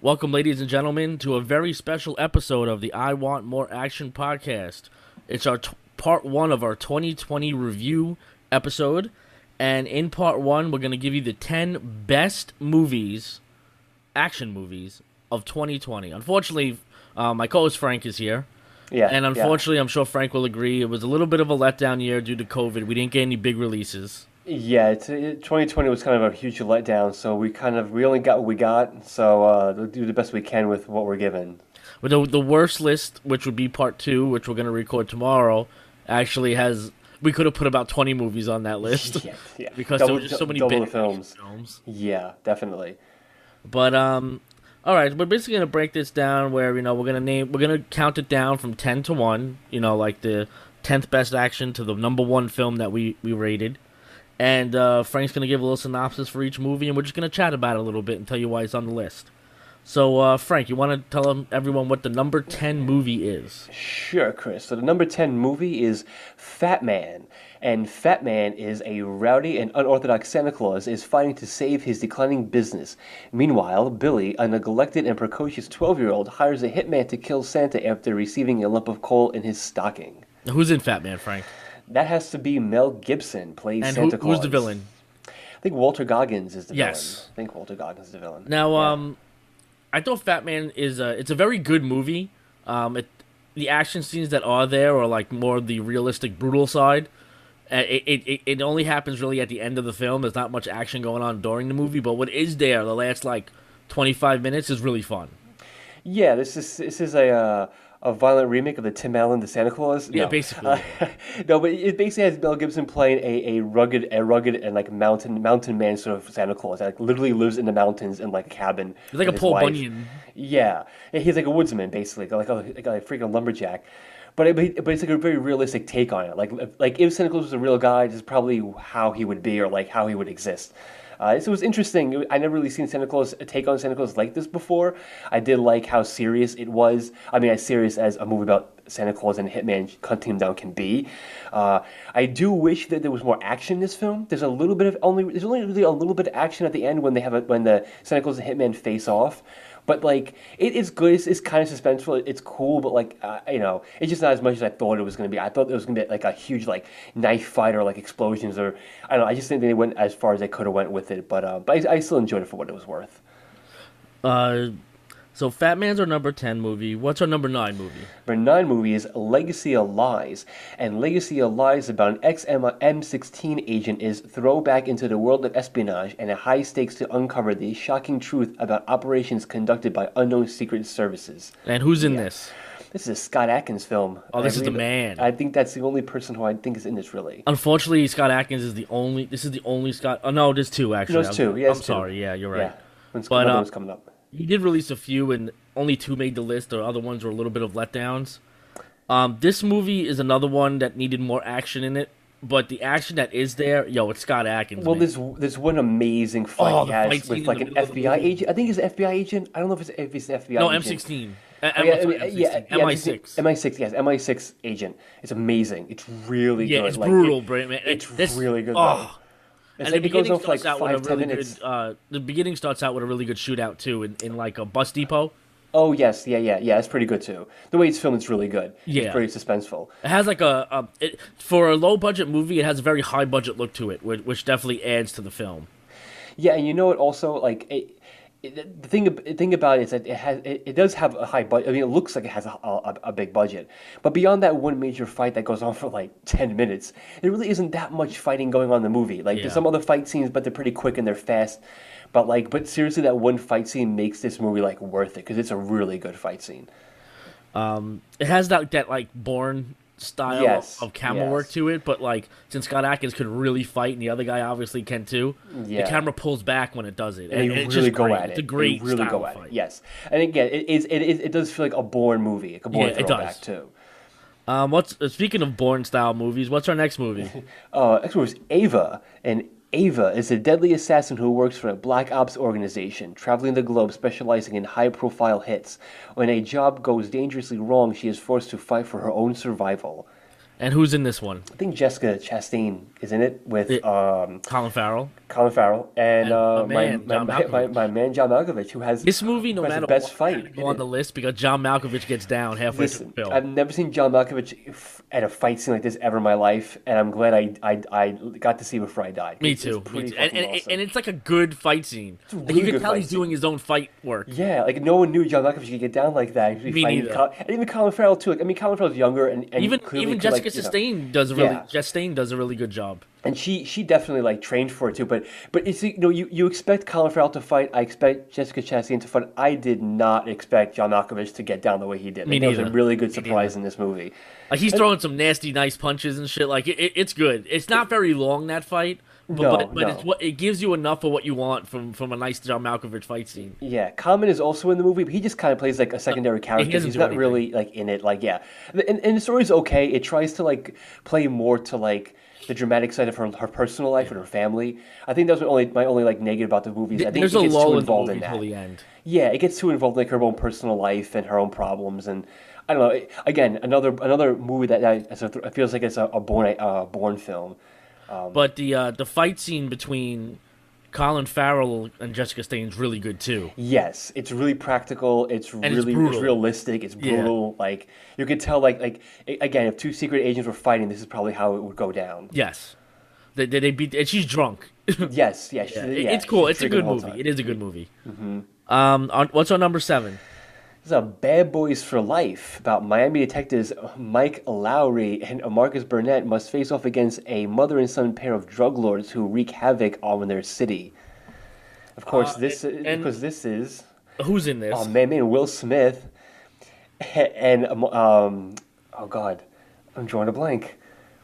Welcome, ladies and gentlemen, to a very special episode of the I Want More Action podcast. It's our part one of our 2020 review episode, and in part one, we're going to give you the 10 best movies, action movies, of 2020. Unfortunately, my co-host Frank is here, and unfortunately, I'm sure Frank will agree, it was a little bit of a letdown year due to COVID. We didn't get any big releases. Yeah, 2020 was kind of a huge letdown, so we only got what we got, so we'll do the best we can with what we're given. But the worst list, which would be part two, which we're going to record tomorrow, actually has. We could have put about 20 movies on that list. Yeah. Because there were just so many double big the films. Yeah, definitely. But all right, we're basically gonna break this down where we're gonna count it down from 10 to 1. Like the 10th best action to the number one film that we rated. And Frank's going to give a little synopsis for each movie, and we're just going to chat about it a little bit and tell you why it's on the list. So, Frank, you want to tell everyone what the number 10 movie is? Sure, Chris. So the number 10 movie is Fat Man. And Fat Man is a rowdy and unorthodox Santa Claus is fighting to save his declining business. Meanwhile, Billy, a neglected and precocious 12-year-old, hires a hitman to kill Santa after receiving a lump of coal in his stocking. Who's in Fat Man, Frank? That has to be Mel Gibson, plays and Santa Claus. Who's the villain? I think Walter Goggins is the villain. Yes. I think Walter Goggins is the villain. Now, I thought Fat Man is it's a very good movie. The action scenes that are there are like more the realistic, brutal side. It only happens really at the end of the film. There's not much action going on during the movie, but what is there, the last 25 minutes, is really fun. Yeah, this is a violent remake of the Tim Allen The Santa Claus. Yeah, basically. No, but it basically has Mel Gibson playing a rugged and like mountain man sort of Santa Claus that literally lives in the mountains in like a cabin. It's like a Paul Bunyan. Yeah, he's like a woodsman basically, like a freaking lumberjack. But it's like a very realistic take on it. Like if Santa Claus was a real guy, this is probably how he would be or like how he would exist. So it was interesting. I never really seen a take on Santa Claus like this before. I did like how serious it was. I mean, as serious as a movie about Santa Claus and Hitman hunting him down can be. I do wish that there was more action in this film. There's only really a little bit of action at the end when when the Santa Claus and Hitman face off. But like it is good. It's kind of suspenseful. It's cool, but it's just not as much as I thought it was going to be. I thought it was going to be like a huge knife fight or explosions or I don't know. I just think they went as far as they could have went with it. But I still enjoyed it for what it was worth. So Fat Man's our number 10 movie. What's our number 9 movie? Number 9 movie is Legacy of Lies. And Legacy of Lies about an ex-M16 agent is thrown back into the world of espionage and a high stakes to uncover the shocking truth about operations conducted by unknown secret services. And who's in this? This is a Scott Adkins film. Oh, this is the man. I think that's the only person who I think is in this, really. Unfortunately, Scott Adkins is the only... This is the only Scott... Oh, no, there's two, actually. No, there's two. Yeah, I'm sorry. Yeah, you're right. Yeah. But one's coming up. He did release a few, and only two made the list. The other ones were a little bit of letdowns. This movie is another one that needed more action in it, but the action that is there, it's Scott Adkins. Well, man. there's one amazing fight he has with an FBI agent. I think he's an FBI agent. I don't know if he's an FBI no, agent. M16. MI6. MI6, yes, MI6 agent. It's amazing. It's really good. Yeah, it's brutal, man. It's really good. Oh. And the beginning starts out with a 5-10 really minutes. good. The beginning starts out with a really good shootout too, in like a bus depot. Oh yes, yeah, it's pretty good too. The way it's filmed is really good. Yeah, it's pretty suspenseful. It has like for a low budget movie, it has a very high budget look to it, which definitely adds to the film. Yeah, and it also the thing about it is that it does have a high budget. I mean, it looks like it has a big budget, but beyond that one major fight that goes on for 10 minutes, there really isn't that much fighting going on in the movie. There's some other fight scenes, but they're pretty quick and they're fast. But seriously, that one fight scene makes this movie worth it because it's a really good fight scene. It has that Bourne style of camera work to it, but since Scott Adkins could really fight and the other guy obviously can too, the camera pulls back when it does it, and it's really just go great. at it. It's a great they really style go at fight. It. Yes, and again, it does feel like a Bourne movie, like a Bourne throwback too. Speaking of Bourne style movies, what's our next movie? Next movie is Ava, and Ava is a deadly assassin who works for a black ops organization, traveling the globe specializing in high-profile hits. When a job goes dangerously wrong, she is forced to fight for her own survival. And who's in this one? I think Jessica Chastain is in it with Colin Farrell. Colin Farrell and John Malkovich. my man John Malkovich, who has This movie, no who has matter the best what, fight had to go on the list because John Malkovich gets down halfway through Listen, the film. I've never seen John Malkovich at a fight scene like this ever in my life, and I'm glad I got to see before I died. Me It's too. pretty Me too. And, fucking and, awesome. and it's like a good fight scene. Like, really you can good tell fight he's doing his own fight work. Yeah, like no one knew John Malkovich could get down like that. Me neither. And even Colin Farrell too. Like, I mean, Colin Farrell's younger, and Even clearly could, Jessica like, Chastain does a really Yeah. Chastain does a really good job. and she definitely like trained for it too. But it's, you expect Colin Farrell to fight. I expect Jessica Chastain to fight. I did not expect John Malkovich to get down the way he did. Me That was a neither. really good surprise in this movie. Like he's throwing some nasty, nice punches and shit. Like it's good. It's not very long that fight, but No. it's it gives you enough of what you want from a nice John Malkovich fight scene. Yeah, Common is also in the movie, but he just kind of plays like a secondary character. doesn't He's do not anything. really like in it. Like, yeah, and the story's okay. It tries to like play more to like the dramatic side of her personal life and her family. I think that was my only like negative about the movie. I think There's it a gets lull too in the involved movie in till that. the end. Yeah, it gets too involved in like her own personal life and her own problems, and I don't know. Again, another movie it feels like it's a born film. But the fight scene between Colin Farrell and Jessica Chastain is really good too. Yes, it's really practical. It's it's really brutal. realistic. It's brutal. Like you could tell, again, if two secret agents were fighting, this is probably how it would go down. Yes, they beat and she's drunk. Yes, It's cool. It's a good movie. It is a good movie. What's on number 7? This is a Bad Boys for Life about Miami detectives Mike Lowry and Marcus Burnett must face off against a mother and son pair of drug lords who wreak havoc on their city. Of course, this is Who's in this? man, Will Smith and oh God, I'm drawing a blank.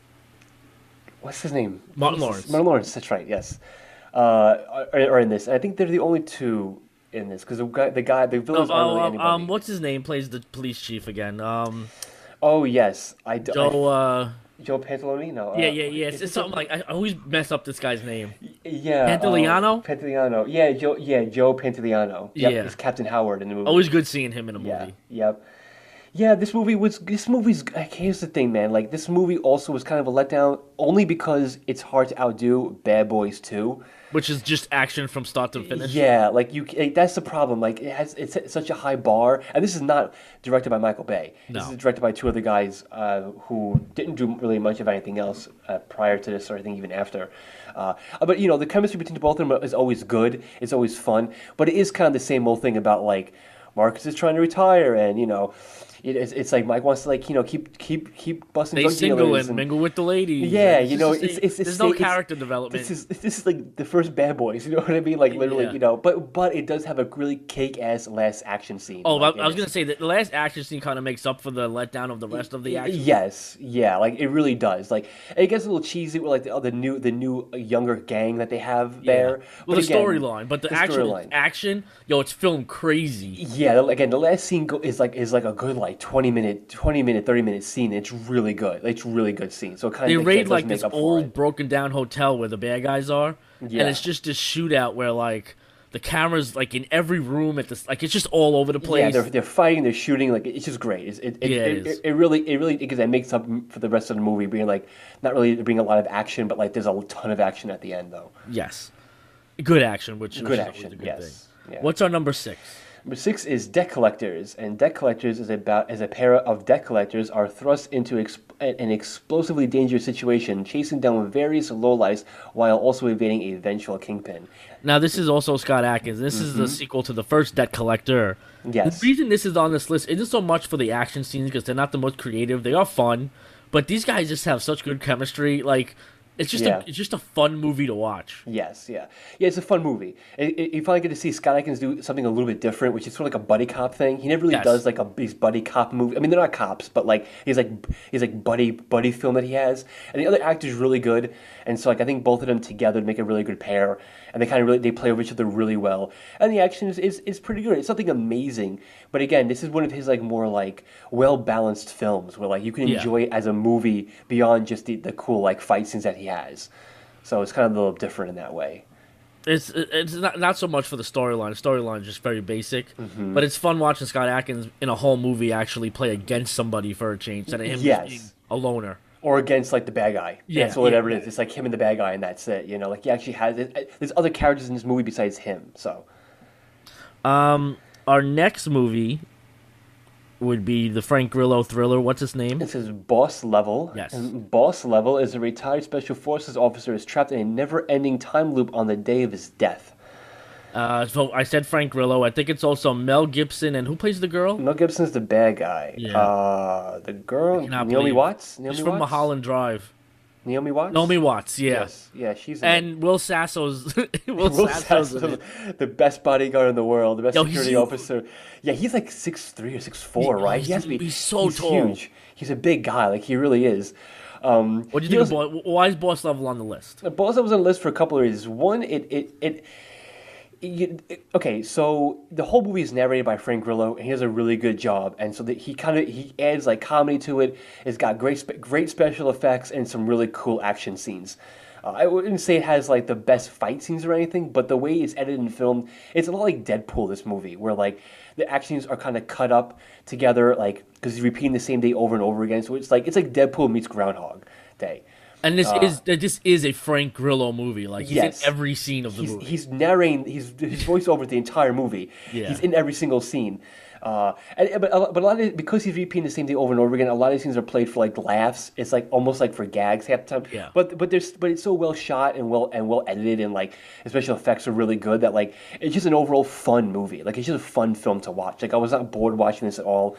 What's his name? Martin Lawrence. Martin Lawrence. That's right. Yes, are in this. And I think they're the only two in this because the villains aren't really anybody. What's his name? Plays the police chief again. Oh yes, Joe. Pantaloni. No. Yeah. It's something like I always mess up this guy's name. Yeah. Pantoliano? Pantoliano. Yeah, Joe Pantoliano. Yep, Yeah. it's Captain Howard in the movie. Always good seeing him in a movie. Yeah. Yep. Yeah, this movie's like, here's the thing, man. Like, this movie also was kind of a letdown only because it's hard to outdo Bad Boys 2. Which is just action from start to finish. Yeah, that's the problem. Like, it's such a high bar, and this is not directed by Michael Bay. No. This is directed by two other guys who didn't do really much of anything else prior to this, or I think even after. But the chemistry between the both of them is always good. It's always fun, but it is kind of the same old thing about like Marcus is trying to retire, and it's like Mike wants to keep busting They drug single dealers and mingle with the ladies. yeah, and there's no character This development. is like the first Bad Boys. You know what I mean? Like literally, Yeah. But it does have a really kick-ass last action scene. Oh, like, I was gonna say that the last action scene kind of makes up for the letdown of the rest of the action. Yes, yeah, like it really does. Like it gets a little cheesy with like the new younger gang that they have there. Well, But the again, storyline, but the actual storyline. action, it's filmed crazy. Yeah, again, the last scene is like a good like 30 minute scene. It's really good. It's a really good scene. So it kind They of raid does like make this up for old it. broken down hotel where the bad guys are, Yeah. and it's just this shootout where like the cameras like in every room at this like it's just all over the place. Yeah, they're fighting, they're shooting, like it's just great. It is. really because it makes up for the rest of the movie being like not really being a lot of action, but like there's a ton of action at the end though. Yes, good action, which Good is action, always a good yes. thing. Yeah. What's our number 6? Number 6 is Debt Collectors, and Debt Collectors is about as a pair of debt collectors are thrust into an explosively dangerous situation, chasing down various lowlifes while also evading a vengeful kingpin. Now this is also Scott Adkins. This is the sequel to the first Debt Collector. Yes. The reason this is on this list isn't so much for the action scenes because they're not the most creative. They are fun, but these guys just have such good chemistry. Like it's just a fun movie to watch. Yes, yeah. It's a fun movie. You finally get to see Scott Adkins do something a little bit different, which is sort of like a buddy cop thing. He never really Yes. does like these buddy cop movies. I mean, they're not cops, but like he's like buddy film that he has. And the other actor's really good, and so like I think both of them together make a really good pair. And they play over each other really well. And the action is pretty good. It's nothing amazing, but again, this is one of his like more like well balanced films where like you can enjoy it as a movie beyond just the cool like fight scenes that he has. So it's kind of a little different in that way. It's not so much for the storyline. The storyline is just very basic, but it's fun watching Scott Adkins in a whole movie actually play against somebody for a change instead of him just being Yes. a loner. Or against like the bad guy. Yeah, That's whatever yeah. it is. It's like him and the bad guy, and that's it. You know, like he actually has it. There's other characters in this movie besides him. So Our next movie would be the Frank Grillo thriller. What's his name? it says Boss Level. Yes. And Boss Level is a retired special forces officer is trapped in a never-ending time loop on the day of his death. So I said Frank Grillo. I think it's also Mel Gibson, and who plays the girl? Mel Gibson's the bad guy. Yeah. The girl, cannot Naomi believe- Watts. She's from Mulholland Drive. Naomi Watts. Naomi Watts, yeah. Yes. Yeah, she's in it. And Will Sasso's Will Will Sasso's in Sasso, it. the best bodyguard in the world, the best Yo, he's security huge. officer. Yeah, he's like 6'3" or 6'4", right? He has to be. he's so tall. Huge. He's a big guy. Like he really is. What do you think of why is Boss Level on the list? Boss Level was on the list for a couple of reasons. One, okay, so the whole movie is narrated by Frank Grillo, and he does a really good job. And so that he adds like comedy to it. It's got great special effects and some really cool action scenes. I wouldn't say it has like the best fight scenes or anything, but the way it's edited and filmed, it's a lot like Deadpool. This movie, where like the action scenes are kind of cut up together, like because he's repeating the same day over and over again. So it's like Deadpool meets Groundhog Day. And this is a Frank Grillo movie. Like he's Yes. in every scene of the movie. He's narrating his voiceover the entire movie. Yeah. He's in every single scene. But a lot of it, because he's repeating the same thing over and over again, a lot of these scenes are played for like laughs. It's like almost like for gags half the time. Yeah. But it's so well shot and well edited, and like the special effects are really good that like it's just an overall fun movie. Like it's just a fun film to watch. Like I was not bored watching this at all.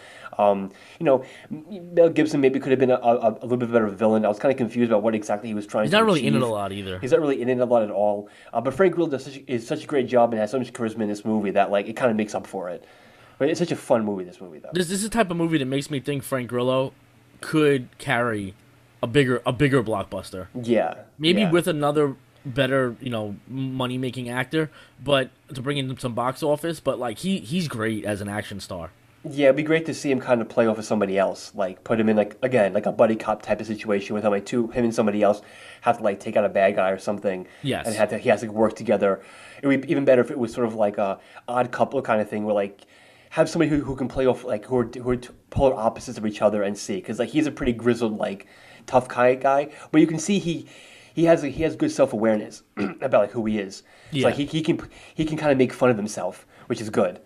Mel Gibson maybe could have been a little bit better villain. I was kind of confused about what exactly he was trying He's to not really achieve. in it a lot either. He's not really in it a lot at all. But Frank Grillo is such a great job and has so much charisma in this movie that like it kind of makes up for it. But it's such a fun movie. This movie, though. This is the type of movie that makes me think Frank Grillo could carry a bigger blockbuster. Yeah. Maybe yeah. with another better, money making actor, but to bring in some box office. But like he's great as an action star. Yeah, it'd be great to see him kind of play off of somebody else, like put him in like a buddy cop type of situation with him, like him and somebody else have to like take out a bad guy or something. Yes. And he has to work together. It would be even better if it was sort of like a odd couple kind of thing, where like have somebody who can play off like who are polar opposites of each other and see, because like he's a pretty grizzled like tough kind of guy, but you can see he has good self awareness about like who he is. Yeah. So like he can kind of make fun of himself, which is good.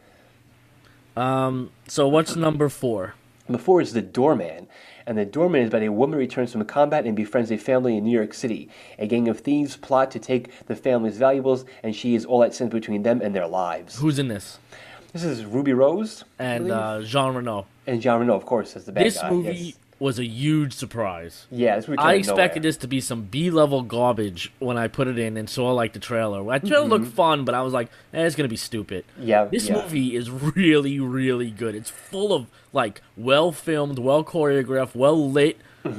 So what's number 4? Number 4 is The Doorman. And The Doorman is about a woman returns from combat and befriends a family in New York City. A gang of thieves plot to take the family's valuables, and she is all that stands between them and their lives. Who's in this? This is Ruby Rose And Jean Reno. and Jean Reno, of course, as the bad This guy. movie Yes. was a huge surprise. Yeah, this movie came I out of expected nowhere. this to be some B-level garbage when I put it in and saw like the trailer. The trailer looked fun, but I was like, it's gonna be stupid. Yeah, This yeah. movie is really, really good. It's full of like well filmed, well choreographed, well lit,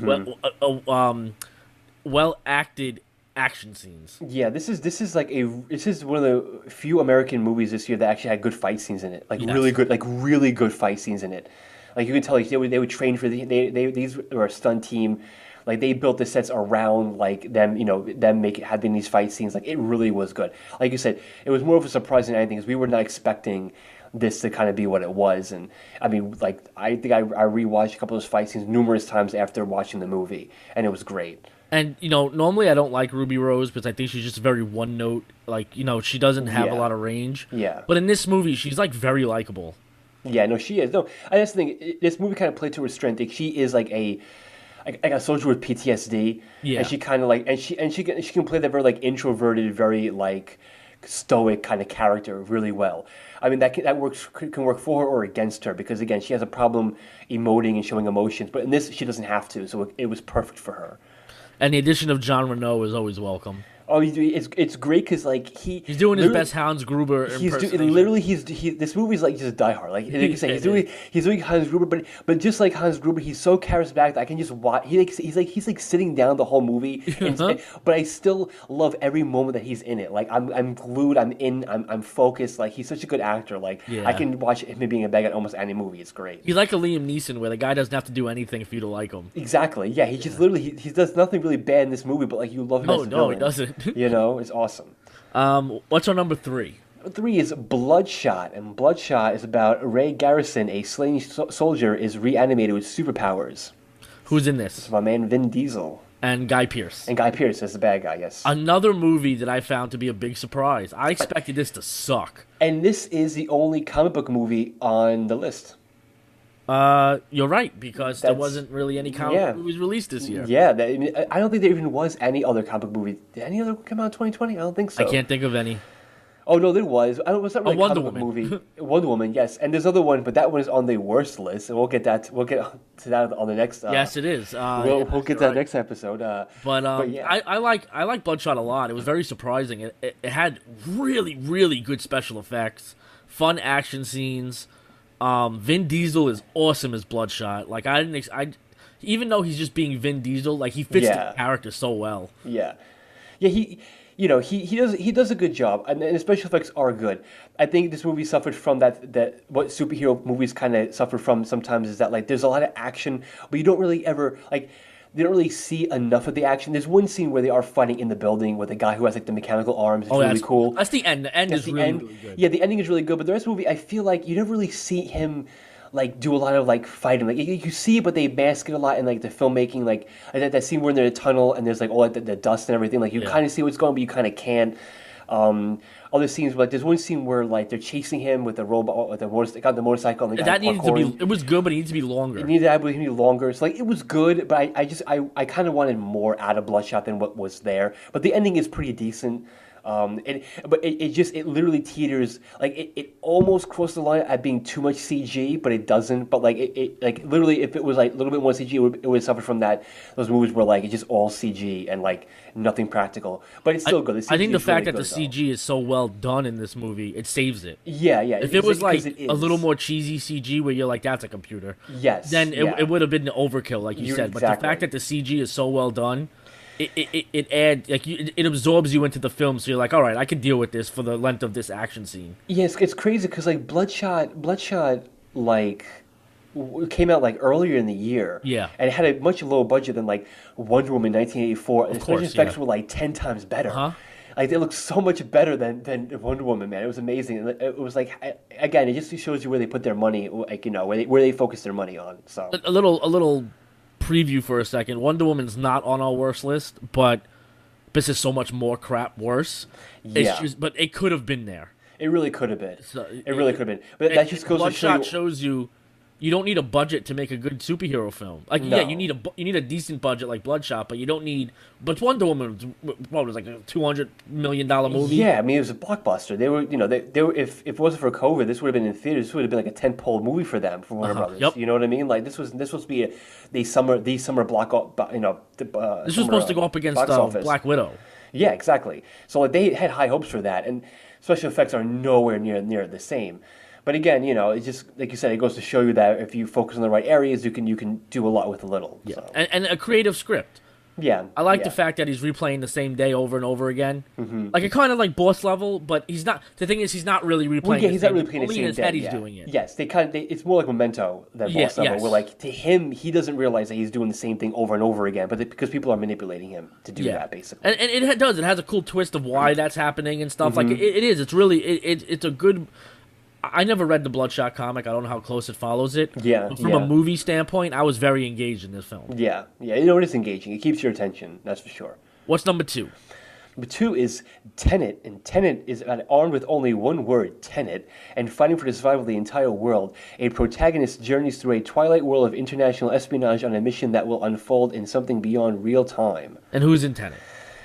well acted action scenes. Yeah, this is one of the few American movies this year that actually had good fight scenes in it. Like Yes. really good fight scenes in it. Like you can tell, like they would train for these were a stunt team. Like they built the sets around like them, having these fight scenes. Like it really was good. Like you said, it was more of a surprise than anything because we were not expecting this to kind of be what it was. And I mean, like I think I rewatched a couple of those fight scenes numerous times after watching the movie, and it was great. And normally I don't like Ruby Rose because I think she's just very one note. Like she doesn't have a Yeah. lot of range. Yeah. But in this movie, she's like very likable. Yeah, no, she is. No, I just think this movie kind of played to her strength. Like, she is like a soldier with PTSD. Yeah. And she kind of like she can play that very like introverted, very like stoic kind of character really well. I mean that can work for her or against her because again she has a problem emoting and showing emotions, but in this she doesn't have to, so it was perfect for her. And the addition of John Reno is always welcome. Oh, it's great because like He's doing his literally- best Hans Gruber impersonation. literally this movie's like just Die Hard. Like you say, he's doing Hans Gruber, but just like Hans Gruber, he's so charismatic that I can just watch. He's like sitting down the whole movie, but I still love every moment that he's in it. Like I'm glued. I'm focused. Like he's such a good actor. Like Yeah. I can watch him being a bad guy in almost any movie. It's great. He's like a Liam Neeson, where the guy doesn't have to do anything for you to like him. Exactly. Yeah. He just literally he does nothing really bad in this movie, but like you love him. Oh, as a no, villain. he doesn't. It's awesome. What's our number 3? Number 3 is Bloodshot, and Bloodshot is about Ray Garrison, a slain soldier, is reanimated with superpowers. Who's in this? It's my man Vin Diesel. And Guy Pearce. And Guy Pearce is the bad guy, yes. Another movie that I found to be a big surprise. I expected this to suck. And this is the only comic book movie on the list. You're right, because there wasn't really any comic movies released this year. Yeah, I don't think there even was any other comic book movie. Did any other come out in 2020? I don't think so. I can't think of any. Oh no, there was. I don't. Was that really a Wonder comic book Woman. movie? Wonder Woman, yes. And there's another one, but that one is on the worst list, and we'll get to that on the next. Yes, it is. We'll get to that next episode. But yeah. I like Bloodshot a lot. It was very surprising. It had really, really good special effects, fun action scenes. Vin Diesel is awesome as Bloodshot. Like even though he's just being Vin Diesel, like he fits the character so well. Yeah, he does a good job, and the special effects are good. I think this movie suffered from that what superhero movies kind of suffer from sometimes is that like there's a lot of action, but you don't really ever like. They don't really see enough of the action. There's one scene where they are fighting in the building with a guy who has like the mechanical arms. It's really cool. That's the end. The end is really good. Yeah, the ending is really good, but the rest of the movie, I feel like you never really see him like do a lot of like fighting. Like you see, but they mask it a lot in like the filmmaking. Like that scene where they're in a tunnel and there's like all like, the dust and everything. Like you kind of see what's going on, but you kind of can't. Other scenes, like there's one scene where like they're chasing him with the robot, with the motorcycle. And that needed to be. It was good, but it needed to be longer. It needed to be longer. So like it was good, but I kind of wanted more out of Bloodshot than what was there. But the ending is pretty decent. It literally teeters, like it almost crossed the line at being too much CG, but it doesn't. But like it like literally, if it was like a little bit more CG, it would suffer from those movies where like it's just all CG and like nothing practical. But it's still good. I think the fact that the CG is so well done in this movie, it saves it. Yeah. If it was like a little more cheesy CG where you're like, that's a computer. Yes. Then it would have been overkill, like you said. But the fact that the CG is so well done. It adds like it absorbs you into the film, so you're like, all right, I can deal with this for the length of this action scene. Yes, it's crazy because like Bloodshot, like came out like earlier in the year, and it had a much lower budget than like Wonder Woman 1984, and the special effects were like 10 times better. Like they look so much better than Wonder Woman, man. It was amazing. And it was like again, it just shows you where they put their money, like where they focus their money on. So a little preview for a second. Wonder Woman's not on our worst list, but this is so much more crap worse. Yeah. But it could have been there. It really could have been. It really could have been. But that just goes to show Bloodshot shows you don't need a budget to make a good superhero film. Like No. yeah, you need a decent budget like Bloodshot, but you don't need. But Wonder Woman was like a $200 million movie. Yeah, I mean it was a blockbuster. They were, they were. If it wasn't for COVID, this would have been in theaters. This would have been like a tentpole movie for them, for Warner Brothers. Yep. You know what I mean? Like this was supposed to be the summer block. This was supposed to go up against Black Widow. Yeah, exactly. So like they had high hopes for that, and special effects are nowhere near the same. But again, it's just like you said, it goes to show you that if you focus on the right areas, you can do a lot with a little. Yeah, so. and a creative script. Yeah, I like the fact that he's replaying the same day over and over again. Mm-hmm. Like it kind of like Boss level, but he's not. The thing is, he's not really replaying. Well, yeah, he's not really playing only the in same his day. head, he's doing it. Yes, it's more like Memento than Boss level. Where like to him, he doesn't realize that he's doing the same thing over and over again, but because people are manipulating him to do that, basically. And it does. It has a cool twist of why that's happening and stuff. Mm-hmm. Like it is. It's really it's a good. I never read the Bloodshot comic. I don't know how close it follows it. Yeah. But from a movie standpoint, I was very engaged in this film. Yeah. It is engaging. It keeps your attention. That's for sure. What's number 2? Number 2 is Tenet, and Tenet is armed with only one word, Tenet, and fighting for the survival of the entire world. A protagonist journeys through a twilight world of international espionage on a mission that will unfold in something beyond real time. And who's in Tenet?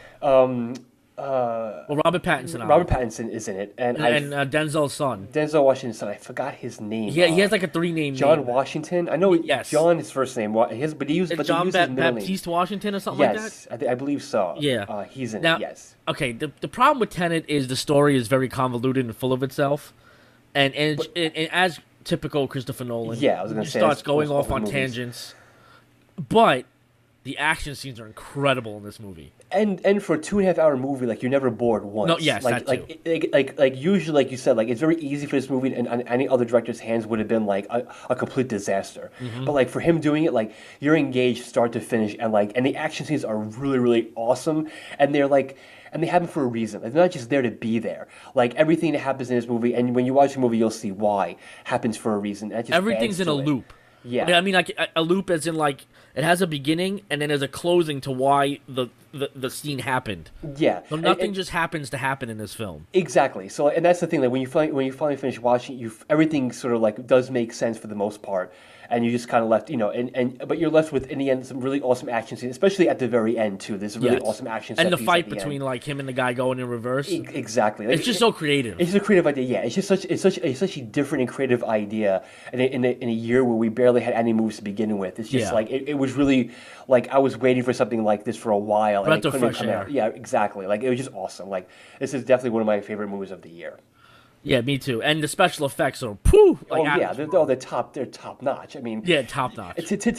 Well, Robert Pattinson. Robert Pattinson is in it, and Denzel's son. Denzel Washington's son. I forgot his name. Yeah, he has like a 3-name John name. Washington. I know. Yes. John his first name. But he used John his middle name. Baptiste Washington or something like that. Yes, I believe so. Yeah, he's in now, it. Yes. Okay. The problem with Tenet is the story is very convoluted and full of itself, and as typical Christopher Nolan, I was going to say, starts going off on tangents, but the action scenes are incredible in this movie. And for a 2.5-hour movie, like you're never bored once. No, yes, like that too. like usually, like you said, like it's very easy for this movie, and any other director's hands would have been like a complete disaster. Mm-hmm. But like for him doing it, like you're engaged start to finish, and the action scenes are really really awesome, and they're like. And they happen for a reason. They're not just there to be there. Like everything that happens in this movie, and when you watch the movie, you'll see why happens for a reason. Everything's in a loop. Yeah. I mean, like a loop, as in like it has a beginning and then there's a closing to why the scene happened. Yeah. So nothing just happens to happen in this film. Exactly. So, and that's the thing. Like when you finally finish watching, everything sort of like does make sense for the most part, and you just kind of left, but you're left with in the end some really awesome action scenes, especially at the very end too. There's a really Yes. awesome action And set the piece fight at the between end. like him and the guy going in reverse. Exactly. It's just so creative. It's just a creative idea. Yeah, it's just such a different and creative idea in a year where we barely had any movies to begin with. It's just Yeah. like it was really like I was waiting for something like this for a while, and Breath it of couldn't fresh come air. out. Yeah, exactly. Like it was just awesome. Like this is definitely one of my favorite movies of the year. Yeah, me too. And the special effects are poof. Like, Oh out yeah, of this they're world. they're top notch. I mean, Yeah, top notch.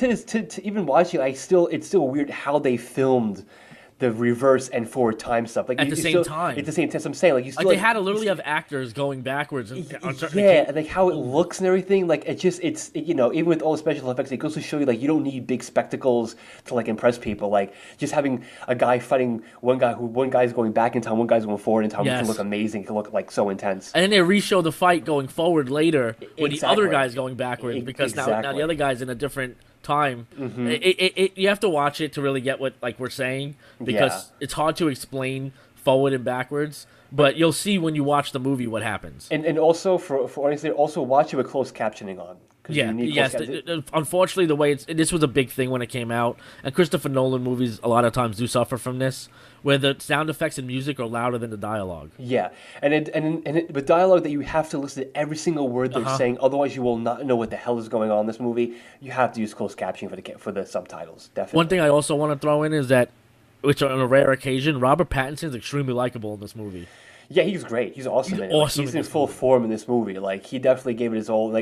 to even watching, it's still weird how they filmed the reverse and forward time stuff. Like At you the same still, time. At the same time, so I'm saying like you still Like they had to literally have actors going backwards on certain yeah, occasions. and like how it looks and everything. Like even with all the special effects, it goes to show you like you don't need big spectacles to like impress people. Like just having a guy fighting one guy's going back in time, one guy's going forward in time. It Yes. can look amazing. It can look like so intense. And then they re-show the fight going forward later with the other Exactly. guys going backwards because now Exactly. the other guy's in a different time. You have to watch it to really get what like we're saying because Yeah. it's hard to explain forward and backwards. But you'll see when you watch the movie what happens. And also for audience there, also watch it with closed captioning on. 'Cause Yeah, you need yes. closed captioning. Unfortunately, the way this was a big thing when it came out, and Christopher Nolan movies a lot of times do suffer from this, where the sound effects and music are louder than the dialogue. Yeah, with dialogue that you have to listen to every single word they're saying, otherwise you will not know what the hell is going on in this movie. You have to use closed captioning for the subtitles. Definitely. One thing I also want to throw in is that, which on a rare occasion, Robert Pattinson is extremely likable in this movie. Yeah, he's great. He's awesome. He's in it. awesome He's in in this full form in this movie. Like he definitely gave it his all.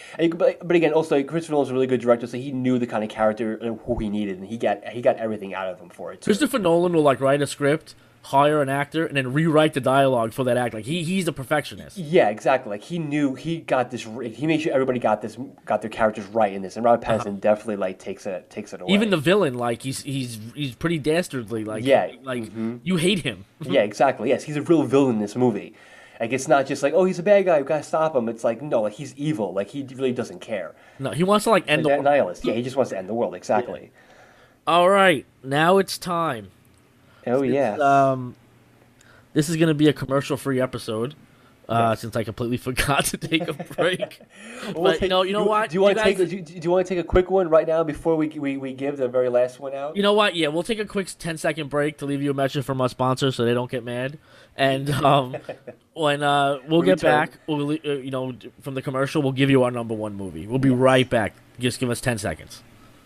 But again, also like, Christopher Nolan's a really good director, so he knew the kind of character and who he needed, and he got everything out of him for it. Too. Christopher Nolan will like write a script, hire an actor, and then rewrite the dialogue for that act. Like he's a perfectionist. Yeah, exactly. Like he knew he got this. He made sure everybody got their characters right in this, and Robert Pattinson definitely like takes it away. Even the villain, like he's pretty dastardly. Like Yeah, you hate him. Yeah, exactly. Yes, he's a real villain in this movie. Like it's not just like, oh, he's a bad guy, we gotta stop him. It's like no, like he's evil. Like he really doesn't care. No, he wants to like end the Like, world. nihilist. Yeah, he just wants to end the world. Exactly. All right, now it's time. Oh yeah. This is gonna be a commercial-free episode. Since I completely forgot to take a break. But you know what? Do you want to guys- do you want to take a quick one right now before we give the very last one out? You know what? Yeah, we'll take a quick 10-second break to leave you a message from our sponsor so they don't get mad. And when we'll get return. back, we'll from the commercial, we'll give you our number one movie. We'll be right back. Just give us 10 seconds.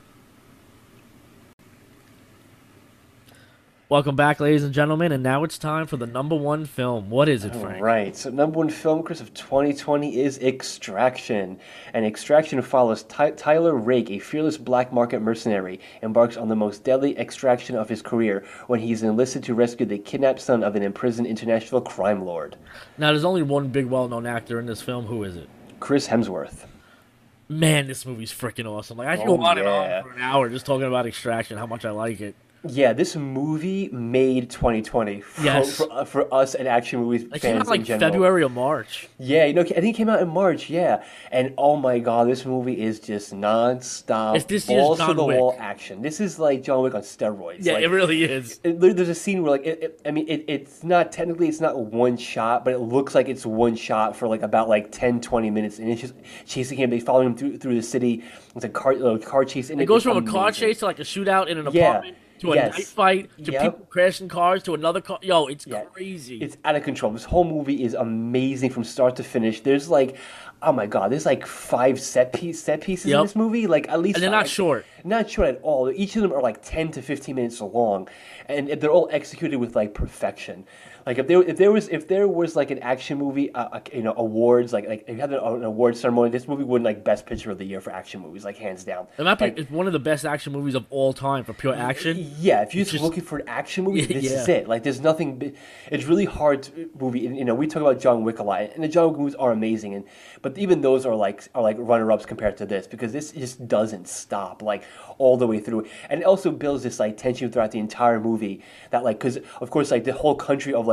Welcome back, ladies and gentlemen, and now it's time for the number one film. What is it, Frank? Right. So number one film, Chris, of 2020 is Extraction. And Extraction follows Tyler Rake, a fearless black market mercenary, embarks on the most deadly extraction of his career when he's enlisted to rescue the kidnapped son of an imprisoned international crime lord. Now, there's only one big, well-known actor in this film. Who is it? Chris Hemsworth. Man, this movie's freaking awesome. Like I can Oh, go on and yeah. on for an hour just talking about Extraction, how much I like it. Yeah, this movie made 2020 Yes. for us and action movies It came fans out like in general. February or March. Yeah, I think it came out in March, yeah. And oh my god, this movie is just non-stop, It's this year's balls to John the wall Wick. action. This is like John Wick on steroids. Yeah, like, it really is. there's a scene where it's not technically it's not one shot, but it looks like it's one shot for like about like 10-20 minutes, and it's just chasing him. They following him through the city. It's a car chase. And It goes from it's a car amazing. chase to like a shootout in an Yeah. apartment to a Yes. night fight to Yep. people crashing cars to another car. Yo, it's Yeah. crazy. It's out of control. This whole movie is amazing from start to finish. There's like, oh my god, there's like 5 set pieces Yep. in this movie. Like at least, And they're not like, short. Not short at all. Each of them are like 10 to 15 minutes long, and they're all executed with like perfection. Like if there was like an action movie, awards like if you had an award ceremony, this movie would like best picture of the year for action movies, like hands down. It might be Like, it's one of the best action movies of all time for pure action. yeah, if you're just looking for an action movie, this is Yeah. it. Like, there's nothing. It's really hard to movie. And, we talk about John Wick a lot, and the John Wick movies are amazing. But even those are like runner-ups compared to this because this just doesn't stop like all the way through, and it also builds this like tension throughout the entire movie. That like because of course like the whole country of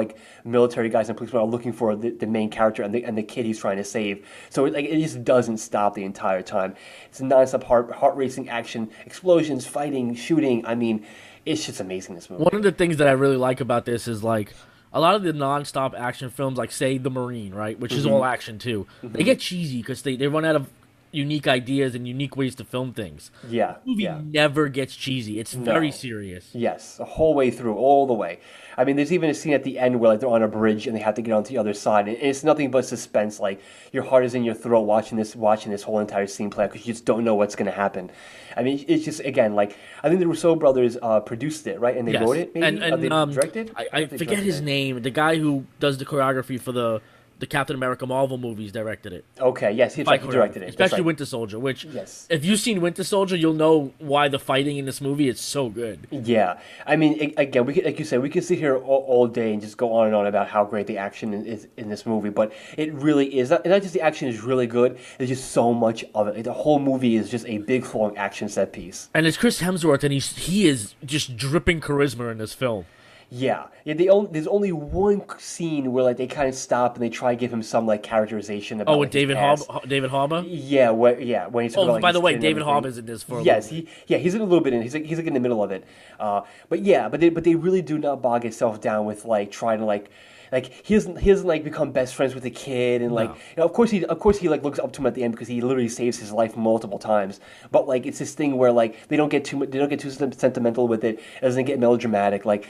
like military guys and policemen are looking for the main character and the kid he's trying to save. So it just doesn't stop the entire time. It's a nonstop heart racing action, explosions, fighting, shooting. I mean, it's just amazing, this movie. One of the things that I really like about this is like a lot of the non-stop action films, like say The Marine, right, which is all action too. They get cheesy because they run out of unique ideas and unique ways to film things. Yeah, The movie never gets cheesy. It's very serious. Yes, the whole way through, all the way. I mean, there's even a scene at the end where like they're on a bridge and they have to get onto the other side, and it's nothing but suspense. Like your heart is in your throat watching this whole entire scene play out because you just don't know what's going to happen. I mean, it's just again like I think the Russo brothers produced it, right, and they wrote it, maybe, and they directed. I forget his name. The guy who does the choreography for the Captain America Marvel movies directed it. Okay, yes, he directed it. Especially Winter Soldier, which, if you've seen Winter Soldier, you'll know why the fighting in this movie is so good. Yeah. I mean, again, we could, like you said, we could sit here all day and just go on and on about how great the action is in this movie, but it really is. Not just the action is really good, there's just so much of it. Like, the whole movie is just a big, flowing action set piece. And it's Chris Hemsworth, and he is just dripping charisma in this film. Yeah. There's only one scene where like they kind of stop and they try to give him some like characterization about. Oh, with David Harbour. Yeah, when he's talking about, by the way, David Harbour is in this for. Yes, he's in a little bit in. He's like in the middle of it. But they really do not bog itself down with like trying to like he doesn't like become best friends with the kid and like of course he like looks up to him at the end because he literally saves his life multiple times, but like it's this thing where like they don't get too sentimental with it. It doesn't get melodramatic. Like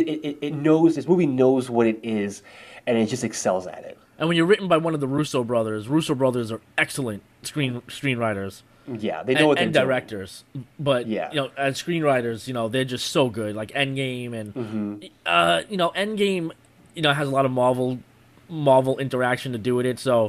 it knows, this movie knows what it is, and it just excels at it. And when you're written by one of the Russo brothers are excellent screenwriters. Yeah, they know what they're doing. And directors, but as screenwriters, they're just so good. Like Endgame and Endgame. Has a lot of Marvel interaction to do with it. So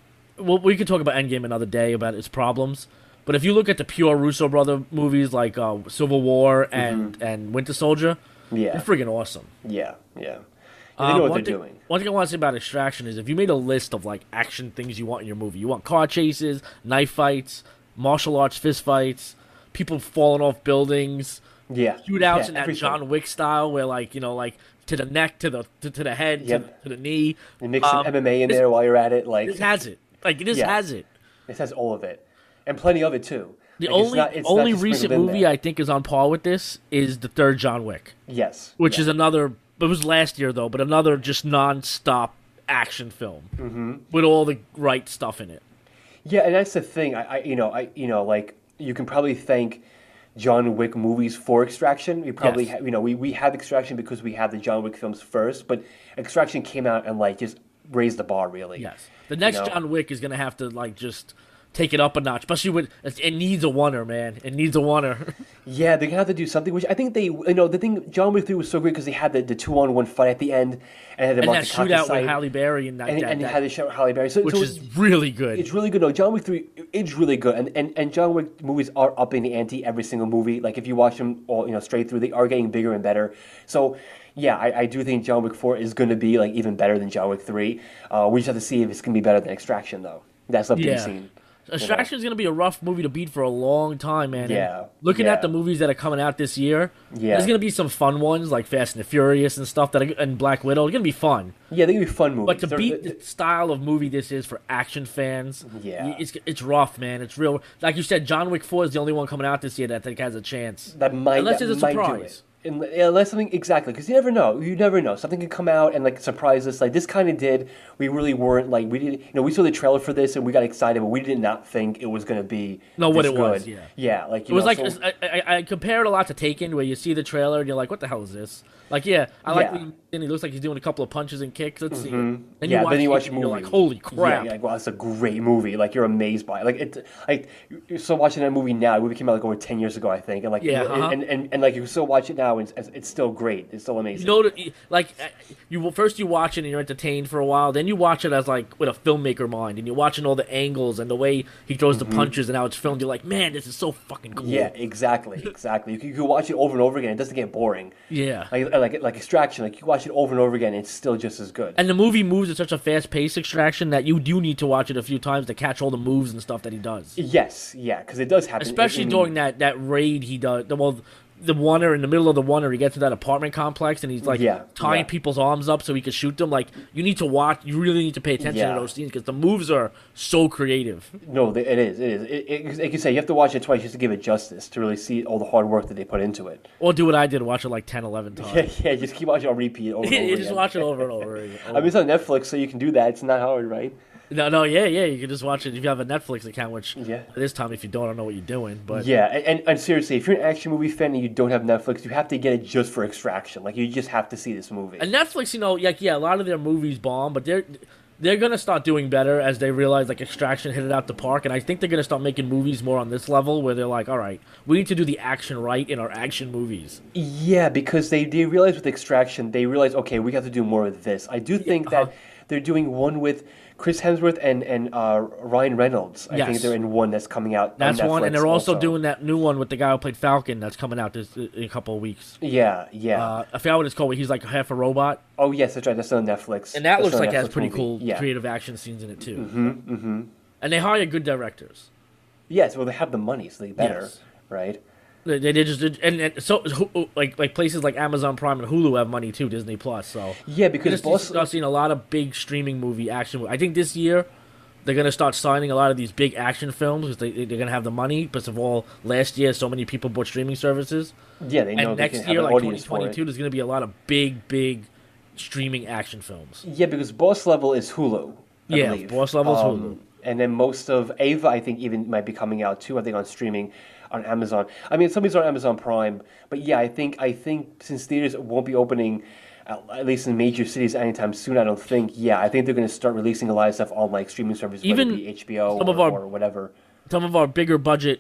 we could talk about Endgame another day about its problems. But if you look at the pure Russo brother movies like Civil War and Winter Soldier, they're friggin' awesome. Yeah. They know what they're doing. One thing I want to say about Extraction is if you made a list of like action things you want in your movie, you want car chases, knife fights, martial arts fist fights, people falling off buildings, shootouts in that everything. John Wick style where like to the neck, to the head, to the knee. And mix some MMA in there while you're at it. Like this has it. Has it. It has all of it, and plenty of it too. The only recent movie I think is on par with this is the third John Wick. Yes, which is another. It was last year though, but another just non-stop action film with all the right stuff in it. Yeah, and that's the thing. Like you can probably thank John Wick movies for Extraction. We probably we have Extraction because we had the John Wick films first, but Extraction came out and like just raised the bar really. Yes, the next John Wick is gonna have to like just take it up a notch, especially with it needs a oneer, man. It needs a oneer. Yeah, they're gonna have to do something. Which I think they, the thing John Wick 3 was so great because they had the 2-on-1 fight at the end, and that shootout with Halle Berry and they had the shootout with Halle Berry, which is really good. It's really good. No, John Wick 3 it's really good, and John Wick movies are upping the ante every single movie. Like if you watch them all, straight through, they are getting bigger and better. So. Yeah, I do think John Wick 4 is going to be like even better than John Wick 3. We just have to see if it's going to be better than Extraction, though. That's up to be seen. Extraction is going to be a rough movie to beat for a long time, man. Yeah. And looking at the movies that are coming out this year, there's going to be some fun ones like Fast and the Furious and stuff and Black Widow. They're going to be fun. Yeah, they're going to be fun movies. But to beat the style of movie this is for action fans, it's rough, man. It's real. Like you said, John Wick 4 is the only one coming out this year that I think has a chance. Unless it's a surprise. Unless something, exactly, because you never know. Something could come out and like surprise us. Like this kind of did. We really weren't like we didn't. We saw the trailer for this and we got excited, but we did not think it was going to be what it good. Was. Yeah. Like it was like I compare it a lot to Taken, where you see the trailer and you're like, what the hell is this? Like I like when he looks like he's doing a couple of punches and kicks. Let's see. Then you watch the movie. You're like, holy crap! Yeah, wow, it's a great movie. Like you're amazed by it. Like you're still watching that movie now. The movie came out like over 10 years ago, I think. And like and like you still watch it now, and it's still great. It's still amazing. First you watch it and you're entertained for a while. Then you watch it as like with a filmmaker mind, and you're watching all the angles and the way he throws the punches and how it's filmed. You're like, man, this is so fucking cool. Yeah, exactly. You can watch it over and over again. It doesn't get boring. Yeah. Like Extraction, like you watch it over and over again, it's still just as good. And the movie moves at such a fast pace, Extraction, that you do need to watch it a few times to catch all the moves and stuff that he does. Yes, yeah, because it does happen. Especially during that raid he does. the oneer in the middle of the oneer, he gets to that apartment complex and he's like Yeah, tying yeah. people's arms up so he can shoot them. Like you need to watch. You really need to pay attention Yeah. to those scenes because the moves are so creative. No, it is. It is. Like you say, you have to watch it twice just to give it justice, to really see all the hard work that they put into it. Or do what I did, watch it like 10, 11 Yeah, times. yeah. Just keep watching on repeat over and over You just again. watch it over and over again. I mean, it's on Netflix, so you can do that. It's not hard, right? No, yeah. You can just watch it if you have a Netflix account, which Yeah. this time, if you don't, I don't know what you're doing. But Yeah, and seriously, if you're an action movie fan and you don't have Netflix, you have to get it just for Extraction. Like, you just have to see this movie. And Netflix, a lot of their movies bomb, but they're gonna start doing better as they realize like Extraction hit it out the park, and I think they're gonna start making movies more on this level where they're like, all right, we need to do the action right in our action movies. Yeah, because they realize with Extraction, they realize, okay, we have to do more of this. I do think that they're doing one with Chris Hemsworth and Ryan Reynolds. I think Yes. they're in one that's coming out That's on Netflix one, and they're also doing that new one with the guy who played Falcon that's coming out in a couple of weeks. Yeah, yeah. I forgot what it's called. Where he's like half a robot, Oh, yes, that's right. That's on Netflix. and that That's looks on like it Netflix has pretty movie. cool Yeah. creative action scenes in it too. Mm-hmm. And they hire good directors. Yes, well, they have the money, so they better, Yes. right? They just and so like places like Amazon Prime and Hulu have money too, Disney Plus. So Yeah, you're because gonna Boss... start seeing a lot of big streaming movie action. I think this year they're gonna start signing a lot of these big action films because they're gonna have the money. Because of all last year, so many people bought streaming services. Yeah, they know And they next can have year, an like audience for 2022, it. there's gonna be a lot of big streaming action films. Yeah, because Boss Level is Hulu, I Yeah, believe. Boss Level is Hulu. And then most of Ava, I think, even might be coming out too. I think on streaming on Amazon. I mean, some of these are on Amazon Prime, but yeah, I think since theaters won't be opening, at least in major cities anytime soon, I don't think. Yeah, I think they're going to start releasing a lot of stuff on like streaming services, Even whether it be HBO some of our- or whatever. Some of our bigger budget,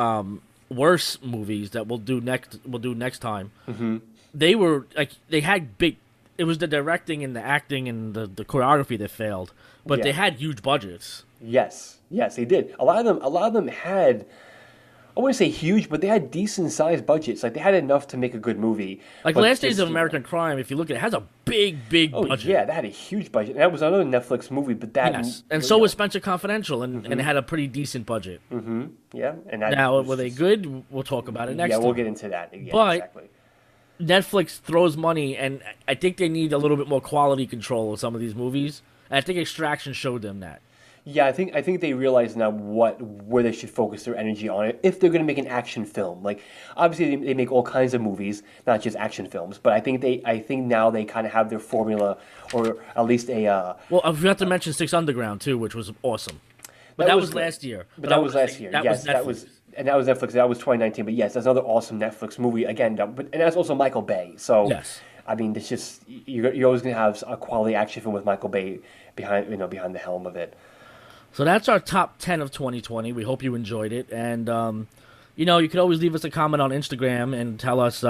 worse movies that we'll do next time. Mm-hmm. They were like they had big. It was the directing and the acting and the choreography that failed, but Yeah. they had huge budgets. Yes, they did. A lot of them had. I wouldn't say huge, but they had decent sized budgets. Like they had enough to make a good movie. Like But Last Days just, of American Crime, if you look at it, has a big Oh budget. yeah, that had a huge budget. And that was another Netflix movie, but that Yes, and so was Spencer Confidential, and it had a pretty decent budget. yeah. And that Now, was were they just- good? We'll talk about it next Yeah, time. we'll get into that. Yeah, But- exactly. Netflix throws money, and I think they need a little bit more quality control of some of these movies. And I think Extraction showed them that. Yeah, I think they realize now where they should focus their energy on it if they're going to make an action film. Like obviously they make all kinds of movies, not just action films. But I think now they kind of have their formula, or at least a. Well, I forgot to mention Six Underground too, which was awesome. But that was good. last year. But that was last year. That Yes, was that Netflix. was. And that was Netflix. That was 2019. But yes, that's another awesome Netflix movie again. And that's also Michael Bay. So Yes. I mean, it's just you're always going to have a quality action film with Michael Bay behind the helm of it. So that's our top 10 of 2020. We hope you enjoyed it. And, you could always leave us a comment on Instagram and tell us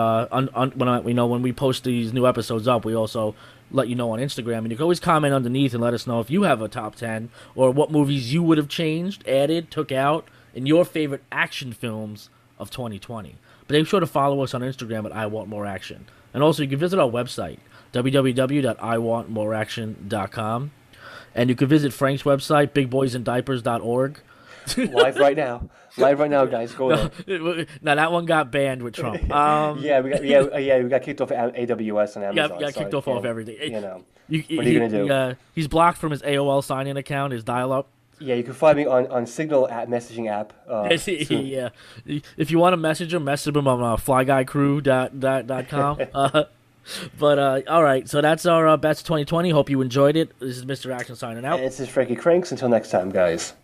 when we post these new episodes up, we also let you know on Instagram. And you can always comment underneath and let us know if you have a top 10 or what movies you would have changed, added, took out in your favorite action films of 2020. But make sure to follow us on Instagram at I Want More Action. And also, you can visit our website, www.iwantmoreaction.com. And you can visit Frank's website, bigboysindiapers.org. Live right now, guys. Go there. Now, that one got banned with Trump. Yeah, we got kicked off AWS and Amazon. got so, kicked off everything. You know, What are you gonna do? He's blocked from his AOL sign-in account, his dial-up. yeah, you can find me on Signal messaging app. Soon. Yeah. If you want to message him on flyguycrew.com. But, all right, so that's our Best 2020. Hope you enjoyed it. This is Mr. Action signing out. And this is Frankie Cranks. Until next time, guys.